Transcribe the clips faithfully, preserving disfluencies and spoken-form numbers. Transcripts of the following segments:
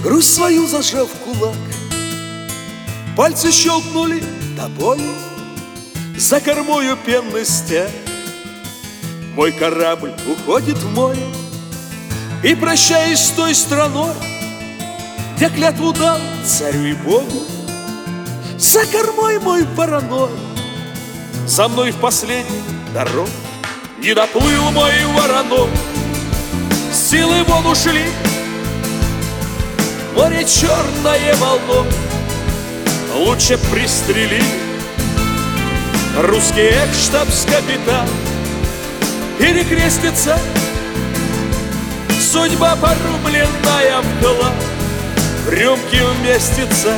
грусть свою зажав в кулак. Пальцы щелкнули до боли, за кормою пенный стяг. Мой корабль уходит в море, и, прощаясь с той страной, где клятву дал царю и Богу, за кормой мой параной, за мной в последний дорог не доплыл мой вороной. Силы вон ушли, море черное волной, лучше пристрелили русский экс-штабс-капитан. Перекрестится судьба порубленная в клад, в рюмки вместится.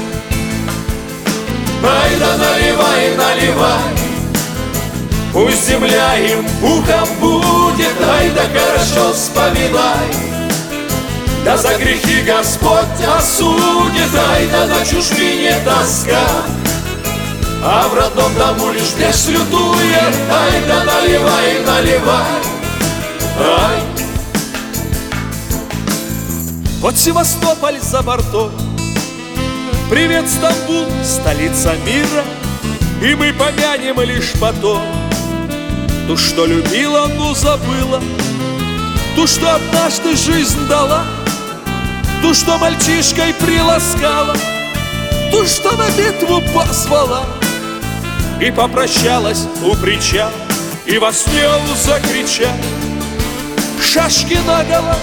Ай да наливай, наливай, пусть земля им пухом будет. Ай да хорошо вспоминай, да за грехи Господь осудит. Ай да на чужбине тоска, а в родном дому лишь грех лютует. Ай да наливай, наливай, ай. Вот Севастополь за бортом, привет, Стамбул, столица мира. И мы помянем лишь потом ту, что любила, но забыла, ту, что однажды жизнь дала, ту, что мальчишкой приласкала, ту, что на битву позвала. И попрощалась у причала, и во сне закричал: шашки наголо.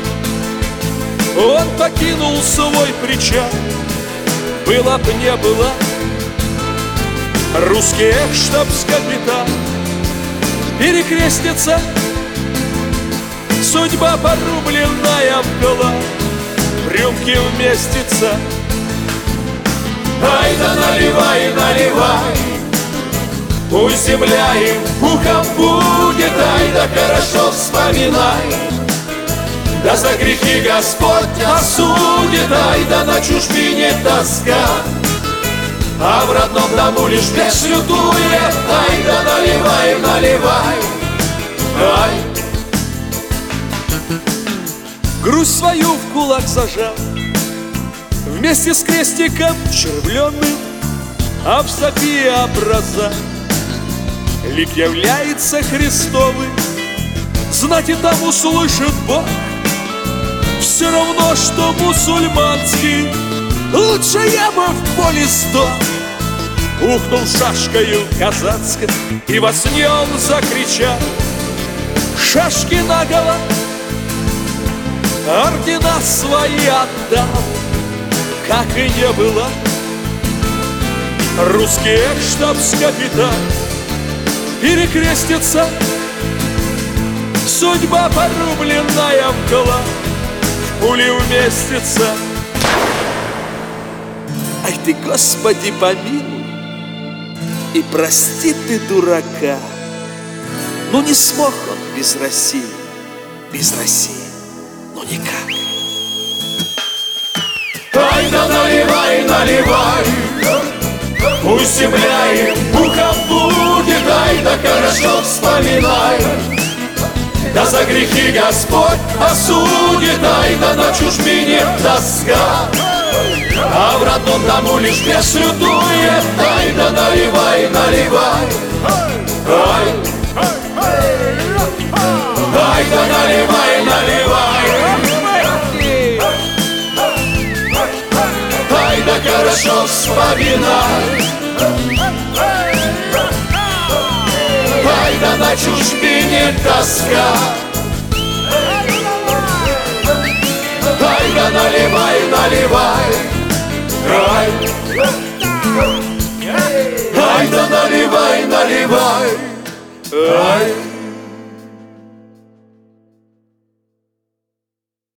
Он покинул свой причал. Была б не была, русский экс-штабс-капитан. Перекрестится судьба порубленная в клад, в рюмки вместится. Ай да наливай, наливай, пусть земля им пухом будет. Ай да хорошо вспоминай, да за грехи Господь осудит. Ай да на чужбине тоска, а в родном дому лишь грех лютует. Ай да наливай, наливай, ай. Грусть свою в кулак зажал, вместе с крестиком червленым, а в Софии образа лик является Христовый. Знать и там услышит Бог, все равно, что мусульманский. Лучше я бы в поле сдох. Ухнул шашкою казацкой, и во сне он закричал: шашки наголо, ордена свои отдал. Как и не было, русский экс-штабс-капитан. Перекрестится судьба порубленная в клад, в пули вместится. Ай ты, Господи, помилуй и прости ты дурака. Ну не смог он без России, без России, ну никак. Ай да наливай, наливай, пусть земля им пухом будет. Ай да хорошо вспоминай, да за грехи Господь осудит. Ай да на чужбине тоска, а в родном дому лишь грех лютует. Ай да наливай, наливай, ай. Ай да наливай, наливай, ай да хорошо вспоминай, ай да на чужбине тоска. Ай да наливай, наливай, ай. Ай да наливай, наливай, ай.